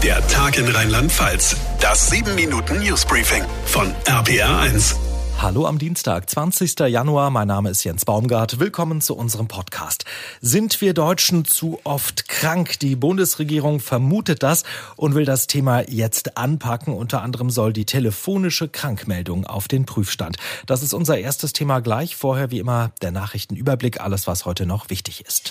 Der Tag in Rheinland-Pfalz. Das 7-Minuten-Newsbriefing von RPR1. Hallo am Dienstag, 20. Januar. Mein Name ist Jens Baumgart. Willkommen zu unserem Podcast. Sind wir Deutschen zu oft krank? Die Bundesregierung vermutet das und will das Thema jetzt anpacken. Unter anderem soll die telefonische Krankmeldung auf den Prüfstand. Das ist unser erstes Thema gleich. Vorher wie immer der Nachrichtenüberblick, alles was heute noch wichtig ist.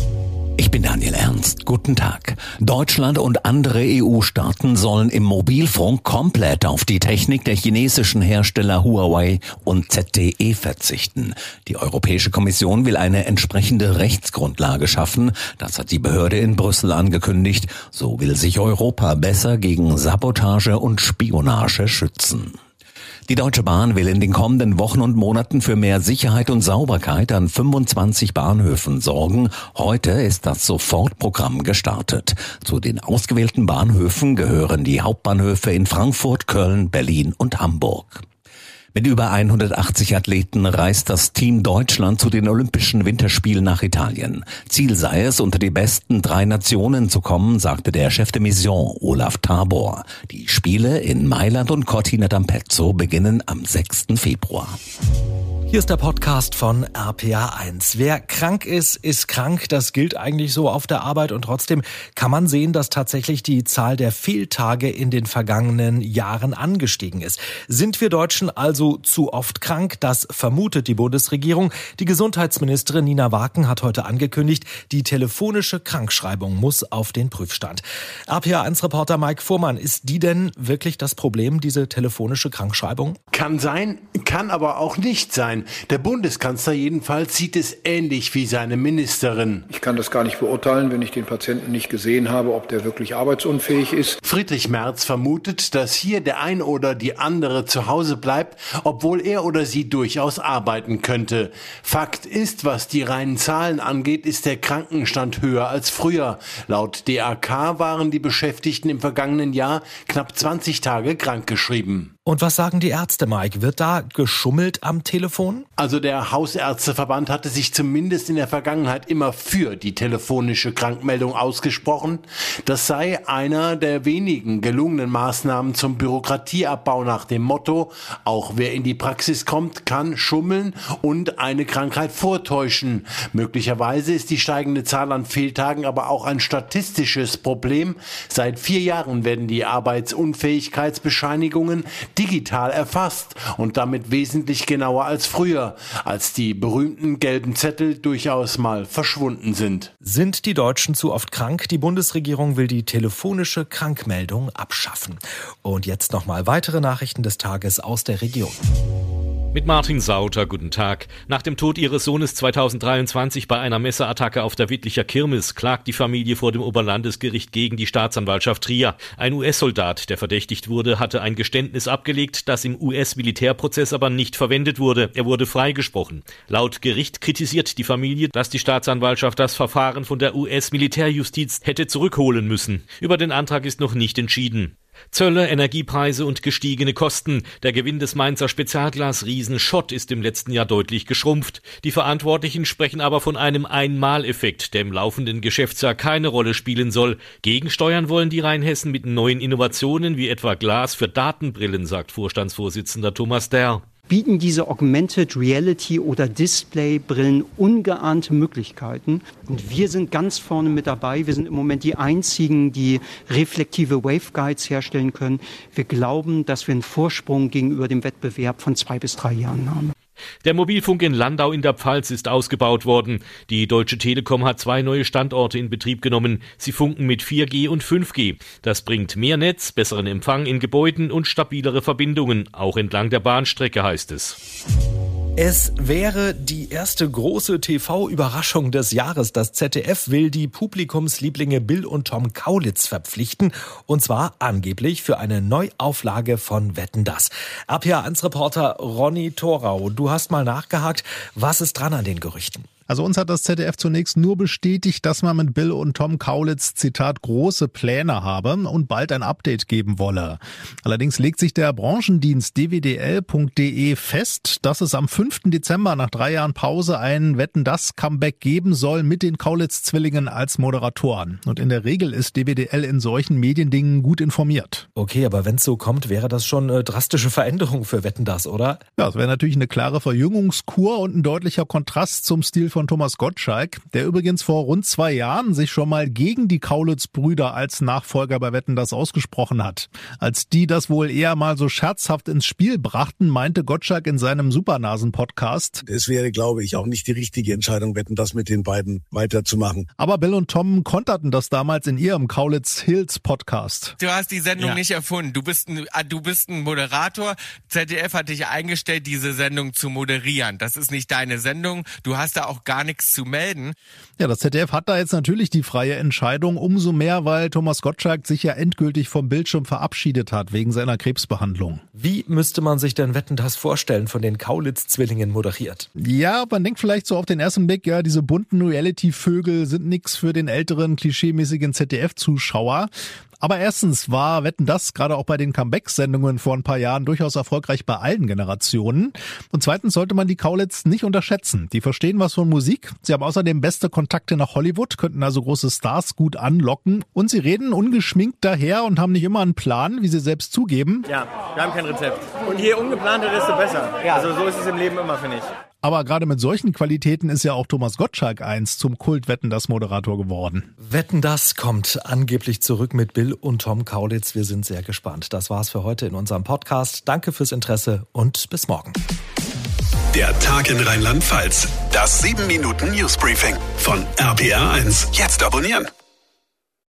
Ich bin Daniel Ernst. Guten Tag. Deutschland und andere EU-Staaten sollen im Mobilfunk komplett auf die Technik der chinesischen Hersteller Huawei und ZTE verzichten. Die Europäische Kommission will eine entsprechende Rechtsgrundlage schaffen. Das hat die Behörde in Brüssel angekündigt. So will sich Europa besser gegen Sabotage und Spionage schützen. Die Deutsche Bahn will in den kommenden Wochen und Monaten für mehr Sicherheit und Sauberkeit an 25 Bahnhöfen sorgen. Heute ist das Sofortprogramm gestartet. Zu den ausgewählten Bahnhöfen gehören die Hauptbahnhöfe in Frankfurt, Köln, Berlin und Hamburg. Mit über 180 Athleten reist das Team Deutschland zu den Olympischen Winterspielen nach Italien. Ziel sei es, unter die besten 3 Nationen zu kommen, sagte der Chef de Mission Olaf Tabor. Die Spiele in Mailand und Cortina d'Ampezzo beginnen am 6. Februar. Hier ist der Podcast von RPR1. Wer krank ist, ist krank. Das gilt eigentlich so auf der Arbeit. Und trotzdem kann man sehen, dass tatsächlich die Zahl der Fehltage in den vergangenen Jahren angestiegen ist. Sind wir Deutschen also zu oft krank? Das vermutet die Bundesregierung. Die Gesundheitsministerin Nina Waken hat heute angekündigt, die telefonische Krankschreibung muss auf den Prüfstand. RPR1-Reporter Mike Fuhrmann, ist die denn wirklich das Problem, diese telefonische Krankschreibung? Kann sein, kann aber auch nicht sein. Der Bundeskanzler jedenfalls sieht es ähnlich wie seine Ministerin. Ich kann das gar nicht beurteilen, wenn ich den Patienten nicht gesehen habe, ob der wirklich arbeitsunfähig ist. Friedrich Merz vermutet, dass hier der ein oder die andere zu Hause bleibt, obwohl er oder sie durchaus arbeiten könnte. Fakt ist, was die reinen Zahlen angeht, ist der Krankenstand höher als früher. Laut DAK waren die Beschäftigten im vergangenen Jahr knapp 20 Tage krankgeschrieben. Und was sagen die Ärzte, Mike? Wird da geschummelt am Telefon? Also der Hausärzteverband hatte sich zumindest in der Vergangenheit immer für die telefonische Krankmeldung ausgesprochen. Das sei einer der wenigen gelungenen Maßnahmen zum Bürokratieabbau nach dem Motto, auch wer in die Praxis kommt, kann schummeln und eine Krankheit vortäuschen. Möglicherweise ist die steigende Zahl an Fehltagen aber auch ein statistisches Problem. Seit 4 Jahren werden die Arbeitsunfähigkeitsbescheinigungen digital erfasst und damit wesentlich genauer als früher, als die berühmten gelben Zettel durchaus mal verschwunden sind. Sind die Deutschen zu oft krank? Die Bundesregierung will die telefonische Krankmeldung abschaffen. Und jetzt nochmal weitere Nachrichten des Tages aus der Region. Mit Martin Sauter, guten Tag. Nach dem Tod ihres Sohnes 2023 bei einer Messerattacke auf der Wittlicher Kirmes klagt die Familie vor dem Oberlandesgericht gegen die Staatsanwaltschaft Trier. Ein US-Soldat, der verdächtigt wurde, hatte ein Geständnis abgelegt, das im US-Militärprozess aber nicht verwendet wurde. Er wurde freigesprochen. Laut Gericht kritisiert die Familie, dass die Staatsanwaltschaft das Verfahren von der US-Militärjustiz hätte zurückholen müssen. Über den Antrag ist noch nicht entschieden. Zölle, Energiepreise und gestiegene Kosten. Der Gewinn des Mainzer Spezialglasriesen Schott ist im letzten Jahr deutlich geschrumpft. Die Verantwortlichen sprechen aber von einem Einmaleffekt, der im laufenden Geschäftsjahr keine Rolle spielen soll. Gegensteuern wollen die Rheinhessen mit neuen Innovationen wie etwa Glas für Datenbrillen, sagt Vorstandsvorsitzender Thomas Derr. Bieten diese Augmented Reality oder Displaybrillen ungeahnte Möglichkeiten. Und wir sind ganz vorne mit dabei. Wir sind im Moment die einzigen, die reflektive Waveguides herstellen können. Wir glauben, dass wir einen Vorsprung gegenüber dem Wettbewerb von 2 bis 3 Jahren haben. Der Mobilfunk in Landau in der Pfalz ist ausgebaut worden. Die Deutsche Telekom hat 2 neue Standorte in Betrieb genommen. Sie funken mit 4G und 5G. Das bringt mehr Netz, besseren Empfang in Gebäuden und stabilere Verbindungen, auch entlang der Bahnstrecke, heißt es. Es wäre die erste große TV-Überraschung des Jahres. Das ZDF will die Publikumslieblinge Bill und Tom Kaulitz verpflichten. Und zwar angeblich für eine Neuauflage von Wetten, dass. RPR1-Reporter Ronny Thorau, du hast mal nachgehakt. Was ist dran an den Gerüchten? Also uns hat das ZDF zunächst nur bestätigt, dass man mit Bill und Tom Kaulitz, Zitat, große Pläne habe und bald ein Update geben wolle. Allerdings legt sich der Branchendienst dwdl.de fest, dass es am 5. Dezember nach 3 Jahren Pause ein Wetten, das Comeback geben soll mit den Kaulitz-Zwillingen als Moderatoren. Und in der Regel ist DWDL in solchen Mediendingen gut informiert. Okay, aber wenn es so kommt, wäre das schon eine drastische Veränderung für Wetten, das, oder? Ja, es wäre natürlich eine klare Verjüngungskur und ein deutlicher Kontrast zum Stil von Thomas Gottschalk, der übrigens vor rund 2 Jahren sich schon mal gegen die Kaulitz-Brüder als Nachfolger bei Wetten, das ausgesprochen hat. Als die das wohl eher mal so scherzhaft ins Spiel brachten, meinte Gottschalk in seinem Supernasen-Podcast: Es wäre, glaube ich, auch nicht die richtige Entscheidung, Wetten, das mit den beiden weiterzumachen. Aber Bill und Tom konterten das damals in ihrem Kaulitz-Hills-Podcast. Du hast die Sendung nicht erfunden. Du bist ein Moderator. ZDF hat dich eingestellt, diese Sendung zu moderieren. Das ist nicht deine Sendung. Du hast da auch gar nichts zu melden. Ja, das ZDF hat da jetzt natürlich die freie Entscheidung. Umso mehr, weil Thomas Gottschalk sich ja endgültig vom Bildschirm verabschiedet hat wegen seiner Krebsbehandlung. Wie müsste man sich denn Wetten, das vorstellen, von den Kaulitz-Zwillingen moderiert? Ja, man denkt vielleicht so auf den ersten Blick, ja, diese bunten Reality-Vögel sind nix für den älteren, klischeemäßigen ZDF-Zuschauer. Aber erstens war Wetten, das gerade auch bei den Comeback-Sendungen vor ein paar Jahren durchaus erfolgreich bei allen Generationen. Und zweitens sollte man die Kaulitz nicht unterschätzen. Die verstehen was von Musik. Sie haben außerdem beste Kontakte nach Hollywood, könnten also große Stars gut anlocken. Und sie reden ungeschminkt daher und haben nicht immer einen Plan, wie sie selbst zugeben. Ja, wir haben kein Rezept. Und je ungeplanter, desto besser. Ja. Also so ist es im Leben immer, finde ich. Aber gerade mit solchen Qualitäten ist ja auch Thomas Gottschalk einst zum Kult-Wetten, das Moderator geworden. Wetten, das kommt angeblich zurück mit Bill und Tom Kaulitz. Wir sind sehr gespannt. Das war's für heute in unserem Podcast. Danke fürs Interesse und bis morgen. Der Tag in Rheinland-Pfalz. Das 7-Minuten-Newsbriefing von RPR1. Jetzt abonnieren.